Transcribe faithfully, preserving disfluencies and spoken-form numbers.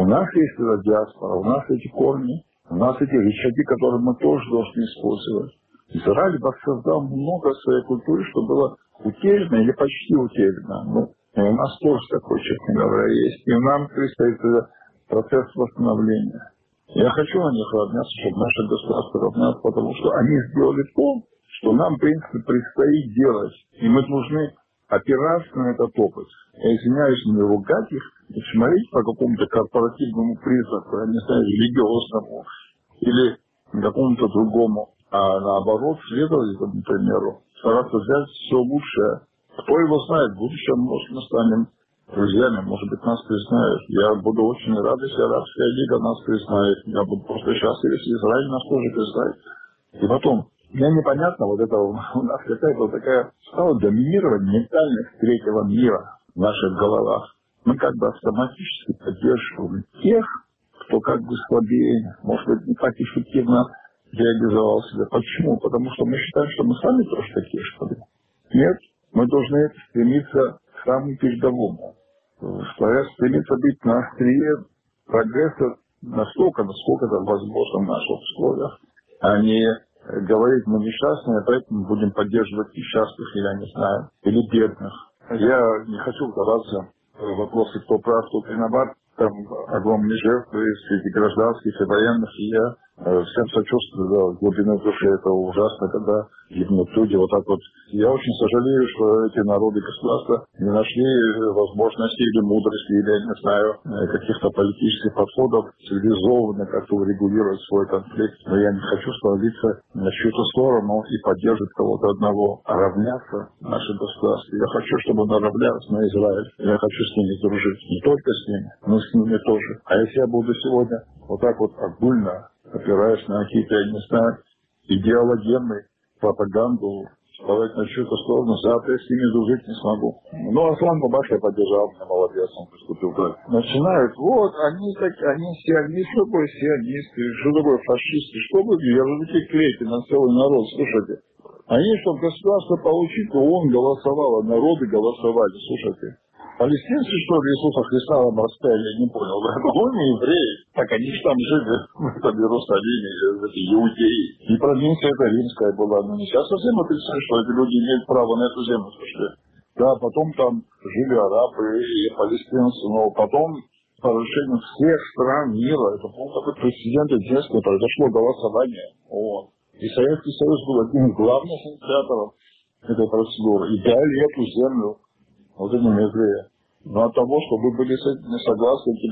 нас есть эта диаспора, у нас эти корни, у нас эти рычаги, которые мы тоже должны использовать. Израиль воссоздал много своей культуры, что было утеряно или почти утеряно. Ну, и у нас тоже такой, честно говоря, есть. И нам предстоит процесс восстановления. Я хочу на них равняться, чтобы наше государство равнялось, потому что они сделали то, что нам, в принципе, предстоит делать. И мы должны опираться на этот опыт. Я извиняюсь, не ругать их, не смотреть по какому-то корпоративному признаку, я не знаю, религиозному или какому-то другому, а наоборот, следовать этому примеру, стараться взять все лучшее. Кто его знает, в будущем, может, мы станем друзьями, может быть, нас признают. Я буду очень рад, если Арабская лига нас признает. Я буду просто счастлив, если Израиль нас тоже признает. И потом, мне непонятно, вот это у нас какая-то такая стала доминировать ментальность третьего мира в наших головах. Мы как бы автоматически поддерживаем тех, кто как бы слабее, может быть, не так эффективно реализовал себя. Почему? Потому что мы считаем, что мы сами тоже такие, что ли. Нет, мы должны стремиться к самому передовому. Стремиться быть на острие прогресса настолько, насколько это возможно в наших условиях, а не говорить, мы несчастные, поэтому будем поддерживать несчастных, я не знаю, или бедных. Я не хочу вдаваться в вопросы, кто прав, кто виноват. Там огромные жертвы среди гражданских и военных, и я э, всем сочувствую, да, в глубине души это ужасно, когда гибнут люди вот так вот. Я очень сожалею, что эти народы государства не нашли возможности или мудрости, или, я не знаю, каких-то политических подходов, цивилизованно как-то урегулировать свой конфликт. Но я не хочу становиться на чью-то сторону и поддерживать кого-то одного, а равняться наше государство. Я хочу, чтобы оно равнялось на Израиль. Я хочу с ними дружить. Не только с ними, но и с ними тоже. А если я буду сегодня вот так вот огульно, опираясь на какие-то, я не знаю, идеологемные пропаганду, вставать на чью-то сторону, завтра я с ними дружить не смогу. Ну, Аслан Бабаш я поддержал, меня молодец, он поступил так. Начинают, вот, они так, они сионисты, что такое сионисты, что такое фашисты, что вы, ярлыки клеите на целый народ, слушайте. Они, чтобы государство получить, то он голосовал, а народы голосовали, слушайте. Палестинцы, что ли, Иисуса Христа нам распяли, я не понял, да? Ну, не евреи. Так они же там жили, в этом Иерусалиме, эти иудеи. И провинция эта римская была. Но не сейчас совсем отрицают, что эти люди имеют право на эту землю, слушайте. Да, потом там жили арабы и палестинцы, но потом по решению всех стран мира, это был такой прецедент единственный, произошло голосование. Вот. И Советский Союз был одним из главных инициаторов этой процедуры. И дали эту землю вот этим евреям. Но от того, что вы были с этим не согласны,